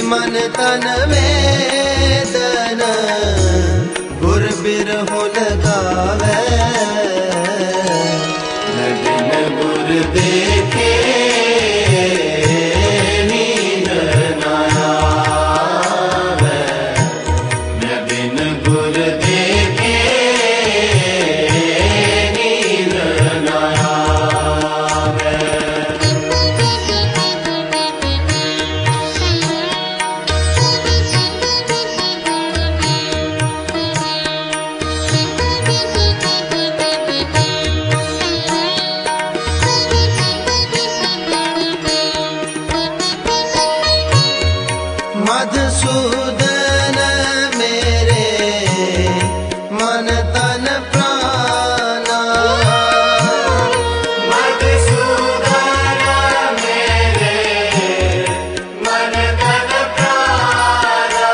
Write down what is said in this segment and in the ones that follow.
मन तन वेदन गुर बिरहो लगावे। मैं बिन गुर देखे नींद न आवे। मैं बिन गुर देखे नींद न आवे। मधुसूदन मेरे मन तन प्राणा। मधुसूदन मेरे मन तन प्राणा।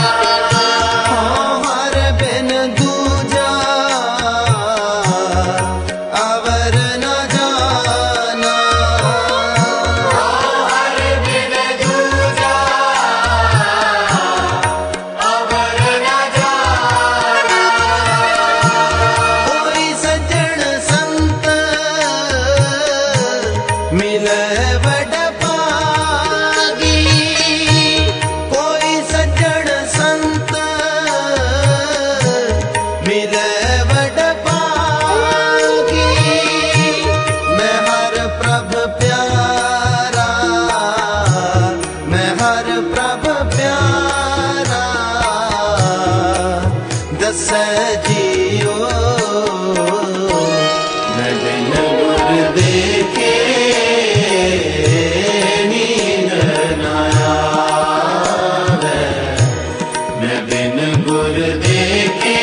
हर बिन दूजा अवर न जाना। हर बिन दूजा मिले बड़ पागी। कोई सज्जन संत मिले बड़ पागी। मैं हर प्रभ प्यारा, मैं हर प्रभ प्यारा दस जियो। मैं बिन गुर देखे नींद न आवे। मैं बिन गुर देखे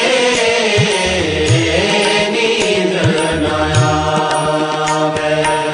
नींद न आवे।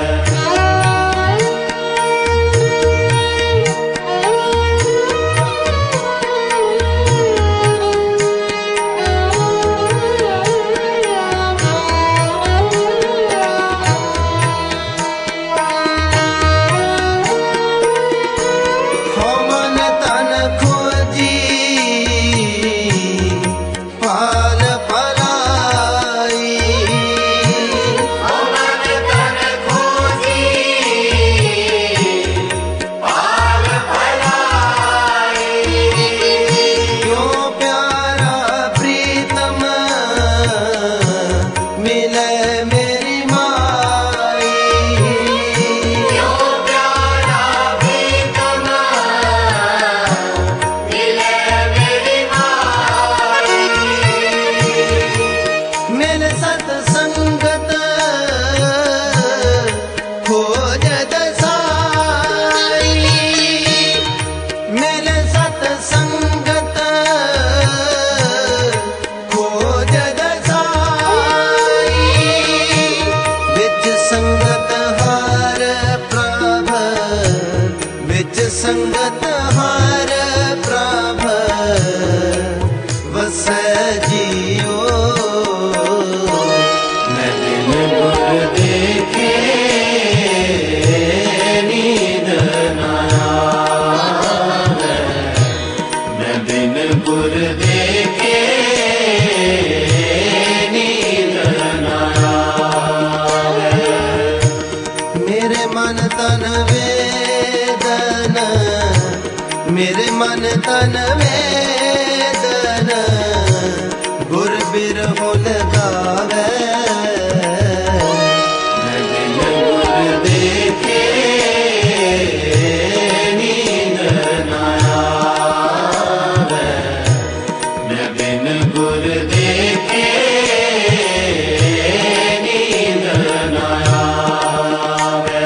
संगत हार प्रभ वस जियो। मैं बिन गुर देखे नींद न आवे। मैं बिन गुर देखे नींद न आवे। मेरे मन तन वेदन, मेरे मन तन वेदन गुर बिरहो लगावे। मैं बिन गुर देखे नींद न आवे। मैं बिन गुर देखे नींद न आवे।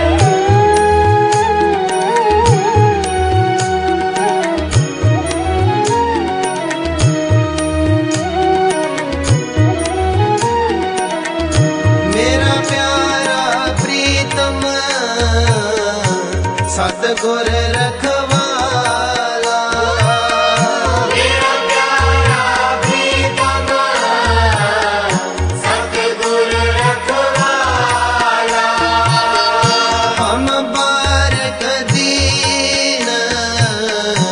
सतगुर रखवाला। मेरा प्यारा प्रीतम सतगुर रखवाला। हम बारक दीन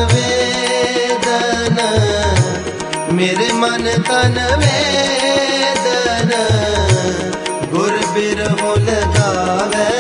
वेदन मेरे मन तन वेदन गुर बिरहो लगावे